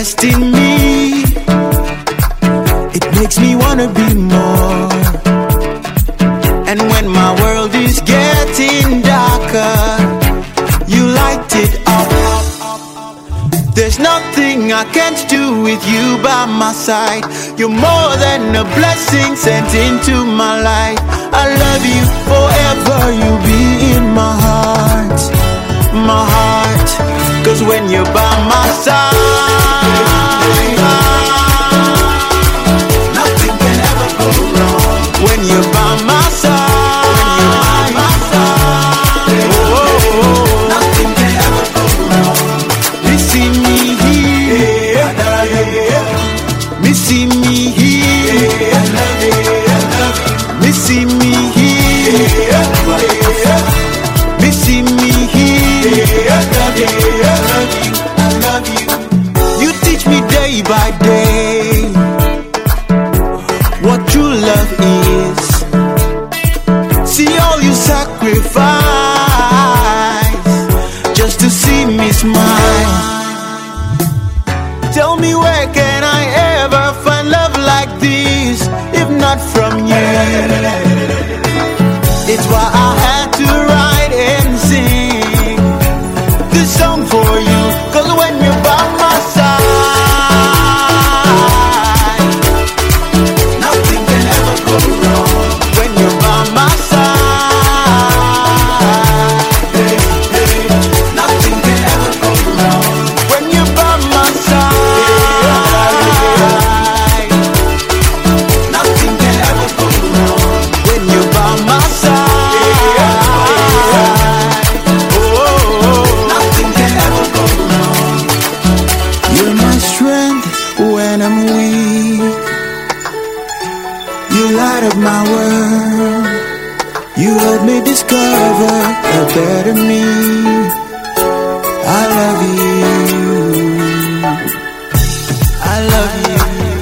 invest in me. It makes me wanna be more. And when my world is getting darker, you light it up. There's nothing I can't do with you by my side. You're more than a blessing sent into my life. I love you forever, you'll be in my heart, my heart. Cause when you're by my side, nothing can ever go wrong. When you're by my side, nothing can ever go wrong. Missing me here, missing me here, missing me here, missing me here. I love you. You teach me day by day what true love is. See all you sacrifice just to see me smile. Tell me, where can I ever find love like this if not from you? It's why I had to write and sing this song for you. Cause when you're by my side, nothing can ever go wrong. When you're by my side, nothing can ever go wrong. When you're by my side, nothing can ever go wrong. When you're by my side, when I'm weak, you light up my world. You help me discover a better me. I love you, I love you,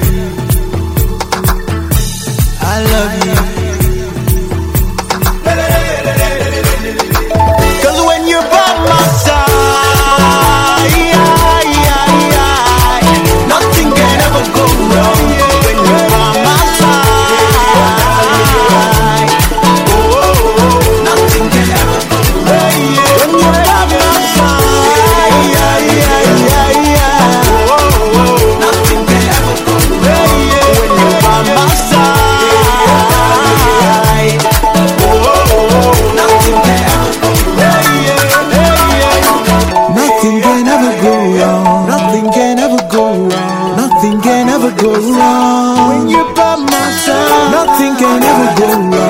I love you. Cause when you're by my side, go wrong. When you're by my side, nothing can ever go wrong. When you're by my side, nothing can ever go wrong. When you're by my side, nothing can ever go wrong. Nothing can ever go wrong. Nothing can ever go wrong. Nothing can ever go wrong. When you're by my side, nothing can ever go wrong.